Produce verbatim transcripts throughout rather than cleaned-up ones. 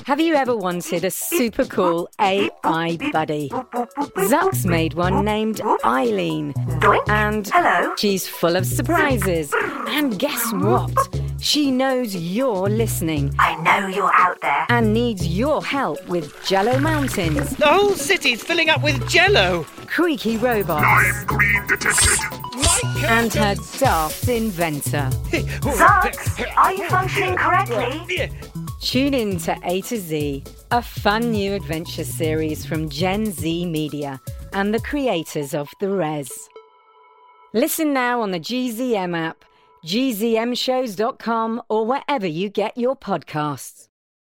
Have you ever wanted a super cool A I buddy? Zuck's made one named Eileen. And Hello? she's full of surprises. And guess what? She knows you're listening I know you're out there. and needs your help with Jello Mountains, The whole city's filling up with jello. creaky robots, Lime green detected. and her daft inventor. Zucks, are you functioning correctly? Tune in to A to Z, a fun new adventure series from Gen Z Media and the creators of The Res. Listen now on the G Z M app, G Z M shows dot com, or wherever you get your podcasts.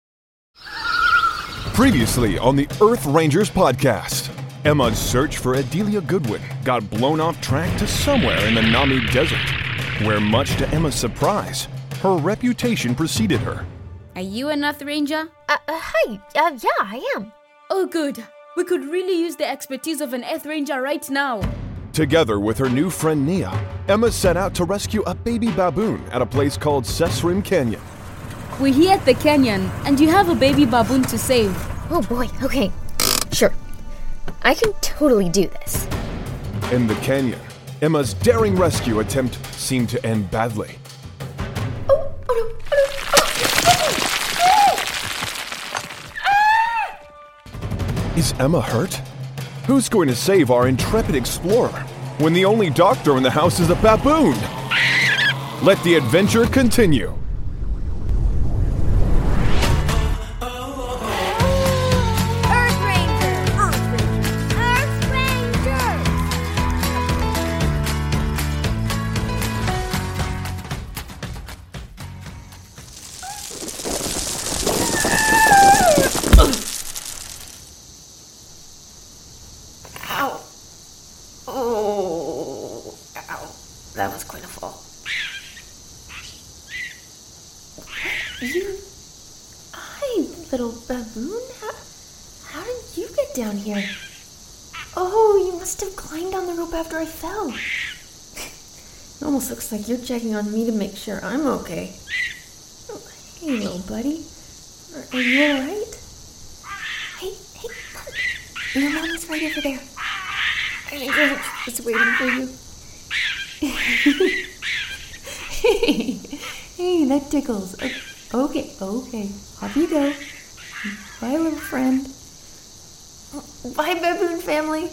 Previously on the Earth Rangers podcast, Emma's search for Adelia Goodwin got blown off track to somewhere in the Nami Desert, where much to Emma's surprise, her reputation preceded her. Are you an Earth Ranger? Uh, uh, hi. Uh, yeah, I am. Oh, good. We could really use the expertise of an Earth Ranger right now. Together with her new friend Nia, Emma set out to rescue a baby baboon at a place called Sesrim Canyon. We're here at the canyon, and you have a baby baboon to save. Oh boy, okay. Sure. I can totally do this. In the canyon, Emma's daring rescue attempt seemed to end badly. Oh, oh no, oh no, Is Emma hurt? Who's going to save our intrepid explorer when the only doctor in the house is a baboon? Let the adventure continue. Earth Ranger! Earth Ranger! Earth Ranger! Ow. Oh, ow. That was quite a fall. You... Hi, little baboon. How, how did you get down here? Oh, you must have climbed on the rope after I fell. It almost looks like you're checking on me to make sure I'm okay. Oh, hey, little buddy. Are, are you alright? Hey, hey, look. Your mommy's right over there. I think I'm just waiting for you. Hey, hey, that tickles. Okay, okay. Off you go. Bye, little friend. Bye, baboon family.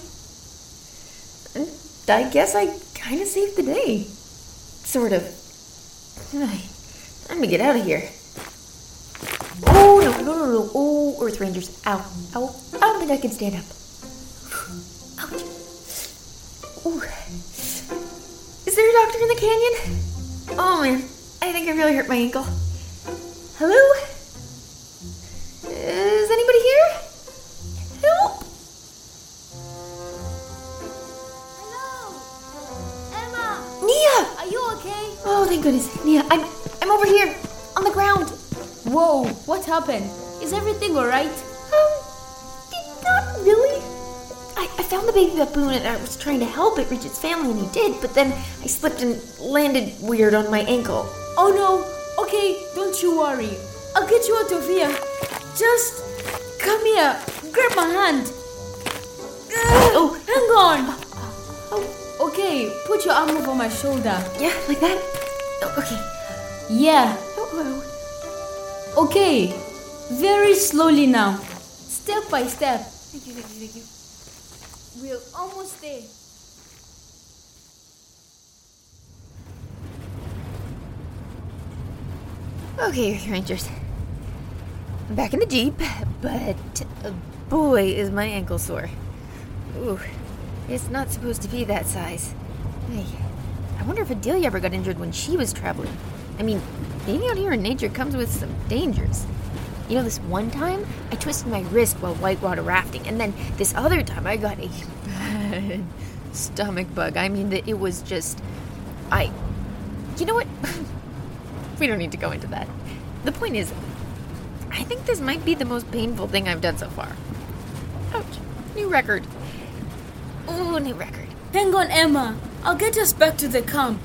I guess I kind of saved the day. Sort of. I'm gonna get out of here. Oh, no, no, no, no. Oh, Earth Rangers. Ow, ow. I don't think I can stand up. Ouch. Ooh. Is there a doctor in the canyon? Oh, man. I think I really hurt my ankle. Hello? Is anybody here? Help! Hello? Emma! Nia! Are you okay? Oh, thank goodness. Nia, I'm I'm over here on the ground. Whoa, what happened? Is everything alright? Um, not really. I, I found the baby baboon and I was trying to help it reach its family, and he did, but then I slipped and landed weird on my ankle. Oh no. Okay, don't you worry. I'll get you out of here. Just come here. Grab my hand. Oh, Hang on. oh, Okay, put your arm over my shoulder. yeah, like that? Oh, okay. Yeah. Oh, oh. Okay. Very slowly now. Step by step. Thank you, thank you, thank you. We're almost there. Okay, Earth Rangers. I'm back in the Jeep, but uh, boy, is my ankle sore. Ooh, it's not supposed to be that size. Hey, I wonder if Adelia ever got injured when she was traveling. I mean, being out here in nature comes with some dangers. You know, this one time, I twisted my wrist while whitewater rafting, and then this other time I got a bad stomach bug. I mean, it was just... I... You know what? We don't need to go into that. The point is, I think this might be the most painful thing I've done so far. Ouch. New record. Ooh, new record. Hang on, Emma. I'll get us back to the camp.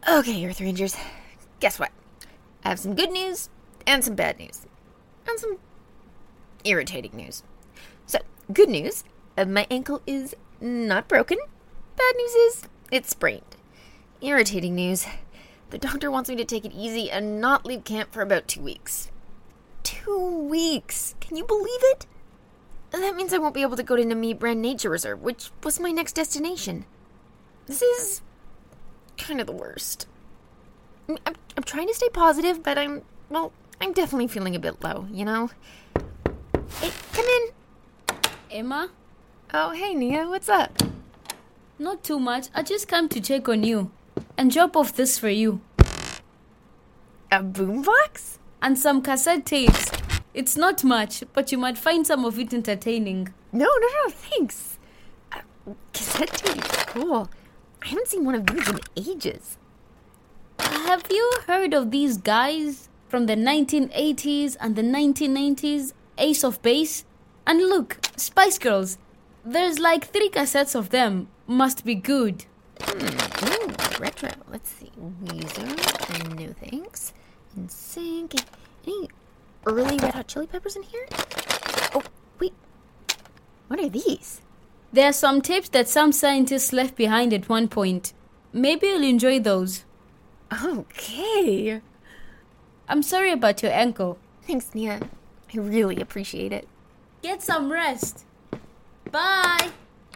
Okay, Earth Rangers. Guess what? I have some good news and some bad news. And some irritating news. So, good news, uh, my ankle is not broken. Bad news is, it's sprained. Irritating news, the doctor wants me to take it easy and not leave camp for about two weeks. Two weeks! Can you believe it? That means I won't be able to go to Namib Nature Reserve, which was my next destination. This is kind of the worst. I'm, I'm trying to stay positive, but I'm, well, I'm definitely feeling a bit low, you know? Hey, come in. Emma? Oh, hey, Nia, what's up? Not too much. I just came to check on you and drop off this for you. A boombox? And some cassette tapes. It's not much, but you might find some of it entertaining. No, no, no, thanks. Uh, cassette tapes, cool. I haven't seen one of these in ages. Have you heard of these guys from the nineteen eighties and the nineteen nineties? Ace of Base? And look, Spice Girls. There's like three cassettes of them. Must be good. Hmm, ooh, retro. Let's see. Weezer, no thanks. NSYNC. Any early Red Hot Chili Peppers in here? Oh, wait. What are these? There are some tapes that some scientists left behind at one point. Maybe you'll enjoy those. Okay. I'm sorry about your ankle. Thanks, Nia. I really appreciate it. Get some rest. Bye.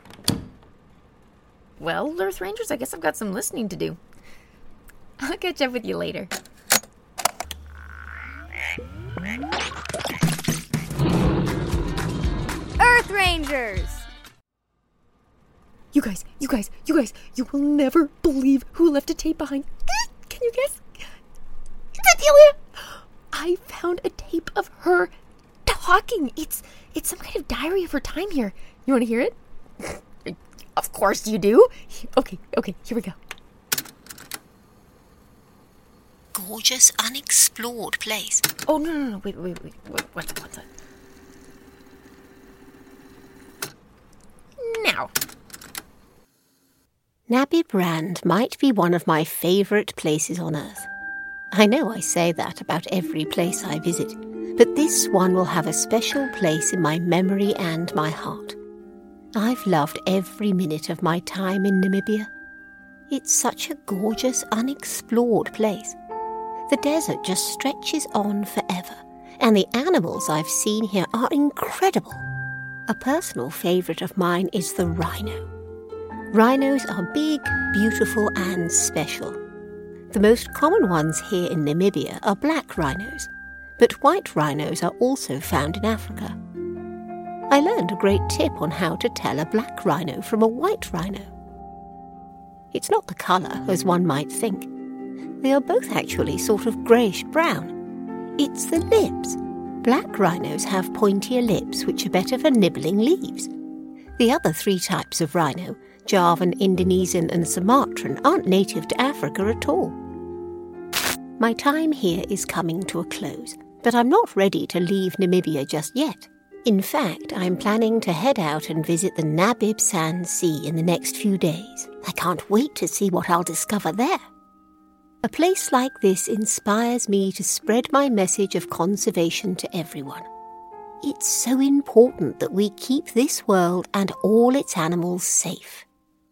Well, Earth Rangers, I guess I've got some listening to do. I'll catch up with you later. Earth Rangers! You guys, you guys, you guys, you will never believe who left a tape behind. Can you guess? It's Adelia! I found a tape of her talking. It's it's some kind of diary of her time here. You want to hear it? Of course you do. Okay, okay, here we go. Gorgeous, unexplored place. Oh, no, no, no, wait, wait, wait, wait, what's that, what's that? Now. Namib Rand might be one of my favourite places on Earth. I know I say that about every place I visit, but this one will have a special place in my memory and my heart. I've loved every minute of my time in Namibia. It's such a gorgeous, unexplored place. The desert just stretches on forever, and the animals I've seen here are incredible. A personal favourite of mine is the rhino. Rhinos are big, beautiful, and special. The most common ones here in Namibia are black rhinos, but white rhinos are also found in Africa. I learned a great tip on how to tell a black rhino from a white rhino. It's not the colour, as one might think. They are both actually sort of greyish-brown. It's the lips. Black rhinos have pointier lips, which are better for nibbling leaves. The other three types of rhino, Javan, Indonesian and Sumatran, aren't native to Africa at all. My time here is coming to a close, but I'm not ready to leave Namibia just yet. In fact, I'm planning to head out and visit the Namib Sand Sea in the next few days. I can't wait to see what I'll discover there. A place like this inspires me to spread my message of conservation to everyone. It's so important that we keep this world and all its animals safe.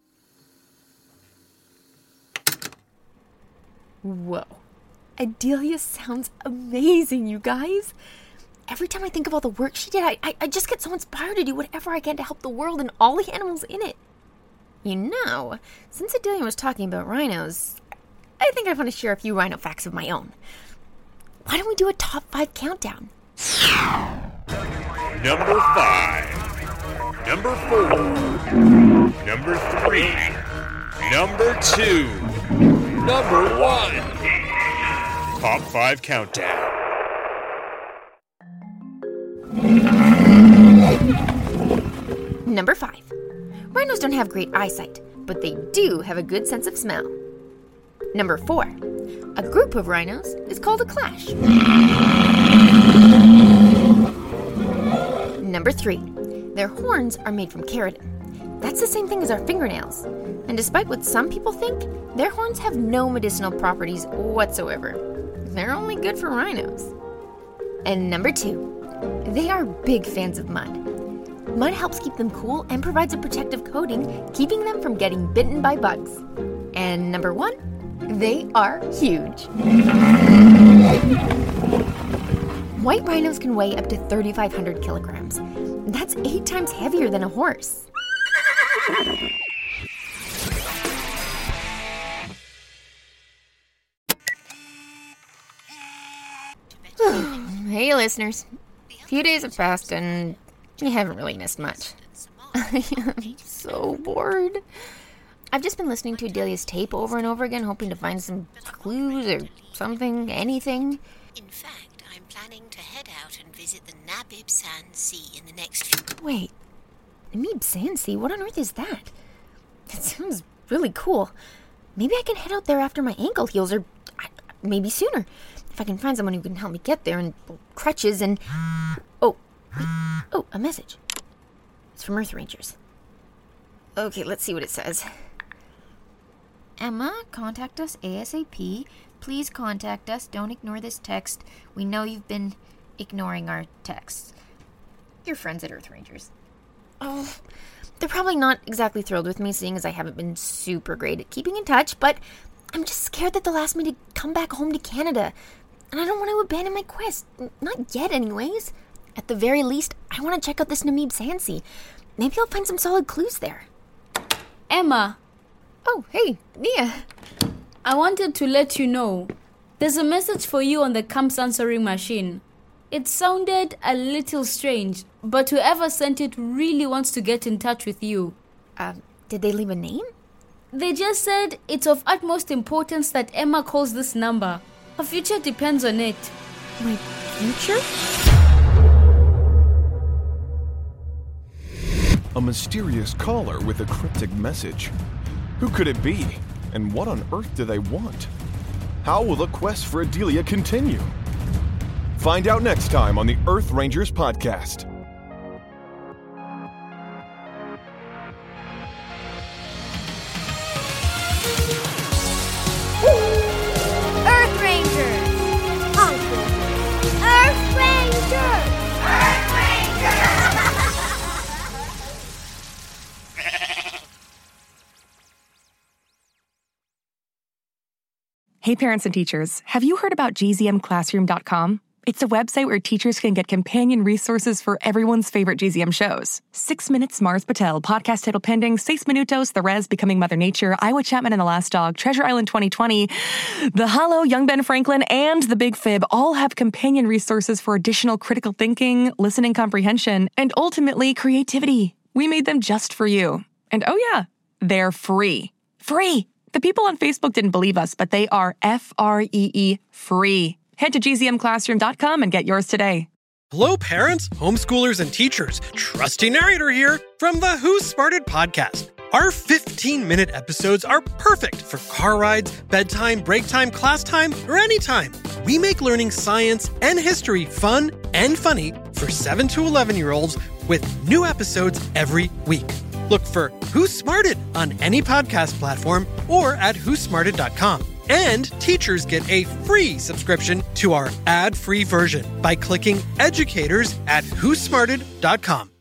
Whoa. Adelia sounds amazing, you guys. Every time I think of all the work she did, I, I, I just get so inspired to do whatever I can to help the world and all the animals in it. You know, since Adelia was talking about rhinos, I think I want to share a few rhino facts of my own. Why don't we do a top five countdown? Number five. Number four. Number three. Number two. Number one. Top five countdown. Number five. Rhinos don't have great eyesight, but they do have a good sense of smell. Number four. A group of rhinos is called a clash. Number three. Their horns are made from keratin. that's the same thing as our fingernails. And despite what some people think, their horns have no medicinal properties whatsoever. They're only good for rhinos. And number two, they are big fans of mud. Mud helps keep them cool and provides a protective coating, keeping them from getting bitten by bugs. And number one, they are huge. White rhinos can weigh up to thirty-five hundred kilograms. That's eight times heavier than a horse. Hey, listeners. A few days have passed and you haven't really missed much. I am so bored. I've just been listening to Adelia's tape over and over again, hoping to find some clues or something, anything. In fact, I'm planning to head out and visit the Namib Sand Sea in the next few... Wait, Namib Sand Sea? What on earth is that? It sounds really cool. Maybe I can head out there after my ankle heals, or maybe sooner. If I can find someone who can help me get there, and crutches and... Oh, wait. Oh, a message. It's from Earth Rangers. Okay, let's see what it says. Emma, contact us ASAP. Please contact us. Don't ignore this text. We know you've been ignoring our texts. Your friends at Earth Rangers. Oh, they're probably not exactly thrilled with me, seeing as I haven't been super great at keeping in touch, but I'm just scared that they'll ask me to come back home to Canada. And I don't want to abandon my quest. Not yet, anyways. At the very least, I want to check out this Namib Sand Sea. Maybe I'll find some solid clues there. Emma. Oh, hey, Nia. I wanted to let you know. There's a message for you on the Camp's answering machine. It sounded a little strange, but whoever sent it really wants to get in touch with you. Uh, did they leave a name? They just said it's of utmost importance that Emma calls this number. Her future depends on it. My future? A mysterious caller with a cryptic message. Who could it be? And what on earth do they want? How will the quest for Adelia continue? Find out next time on the Earth Rangers podcast. Earth Rangers! Uncle! Earth Rangers! Earth Rangers! Hey parents and teachers, have you heard about G Z M classroom dot com? It's a website where teachers can get companion resources for everyone's favorite G Z M shows. Six Minutes, Mars Patel, Podcast Title Pending, Seis Minutos, The Rez, Becoming Mother Nature, Iowa Chapman and the Last Dog, Treasure Island twenty twenty, The Hollow, Young Ben Franklin, and The Big Fib all have companion resources for additional critical thinking, listening comprehension, and ultimately creativity. We made them just for you. And oh yeah, they're free. Free! The people on Facebook didn't believe us, but they are F R E E free. Head to G Z M classroom dot com and get yours today. Hello, parents, homeschoolers, and teachers. Trusty narrator here from the Who Smarted podcast. Our fifteen-minute episodes are perfect for car rides, bedtime, break time, class time, or anytime. We make learning science and history fun and funny for seven to eleven-year-olds with new episodes every week. Look for Who Smarted on any podcast platform or at who smarted dot com. And teachers get a free subscription to our ad-free version by clicking educators at who smarted dot com.